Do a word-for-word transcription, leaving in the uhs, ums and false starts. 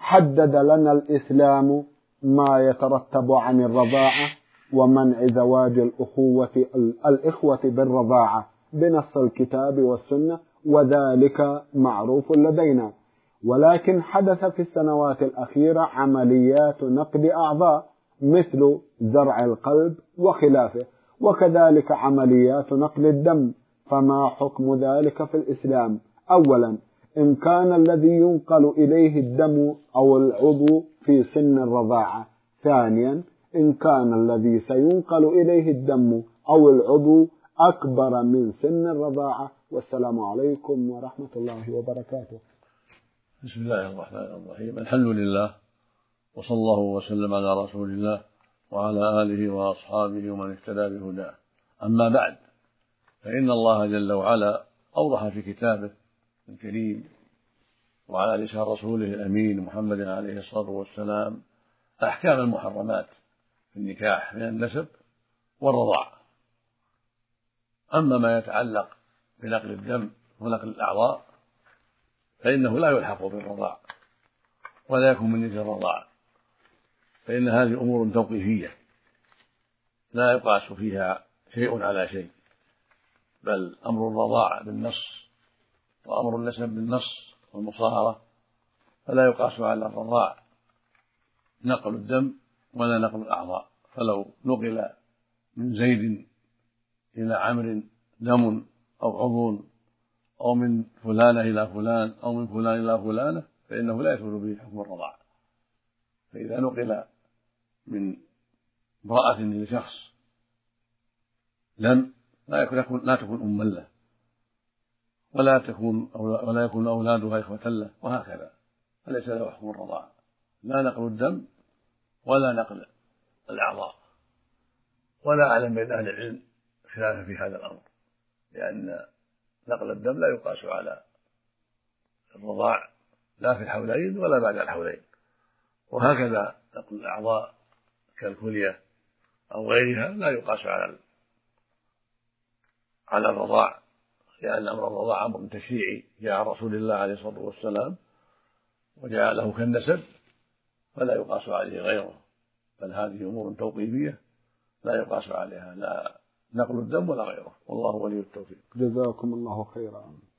حدد لنا الإسلام ما يترتب عن الرضاعة ومنع زواج الأخوة الإخوة بالرضاعة بنص الكتاب والسنة، وذلك معروف لدينا. ولكن حدث في السنوات الأخيرة عمليات نقد أعضاء مثل زرع القلب وخلافه، وكذلك عمليات نقل الدم، فما حكم ذلك في الإسلام؟ أولا، إن كان الذي ينقل إليه الدم أو العضو في سن الرضاعة. ثانيا، إن كان الذي سينقل إليه الدم أو العضو أكبر من سن الرضاعة. والسلام عليكم ورحمة الله وبركاته. بسم الله الرحمن الرحيم. الحمد لله، وصلى الله وسلم على رسول الله وعلى آله وأصحابه ومن اهتدى بهداه. أما بعد، فإن الله جل وعلا أوضح في كتابه الكريم وعلى لسان رسوله الأمين محمد عليه الصلاة والسلام أحكام المحرمات في النكاح من النسب والرضاعة. أما ما يتعلق بنقل الدم ونقل الأعضاء فإنه لا يلحق بالرضاعة ولا يكون من جنس الرضاعة، فإن هذه أمور توقيفية لا يقاس فيها شيء على شيء، بل أمر الرضاعة بالنص وأمر النسب بالنص والمصاهرة، فلا يقاس على الرضاع نقل الدم ولا نقل الأعضاء. فلو نقل من زيد إلى عمرو دم أو عضو أو من فلانة إلى فلان أو من فلان إلى فلانة فإنه لا يثبت به حكم الرضاعة. فإذا نقل من امرأة لشخص لم لا يكون لا تكون أما له ولا تكون ولا يكون أولادها إخوة له، وهكذا، فليس له حكم الرضاعة، لا نقل الدم ولا نقل الأعضاء. ولا أعلم بين أهل العلم خلافا في هذا الأمر، لأن نقل الدم لا يقاس على الرضاع لا في الحولين ولا بعد الحولين، وهكذا نقل الأعضاء كالكلية أو غيرها لا يقاس على على الرضاع، لأن أمر الرضاع أمر تشريعي جاء عن رسول الله عليه الصلاة والسلام وجاء له كالنسب، فلا يقاس عليه غيره، بل هذه أمور توقيفية لا يقاس عليها لا نقل الدم ولا غيره. والله ولي التوفيق. جزاكم الله خيرا.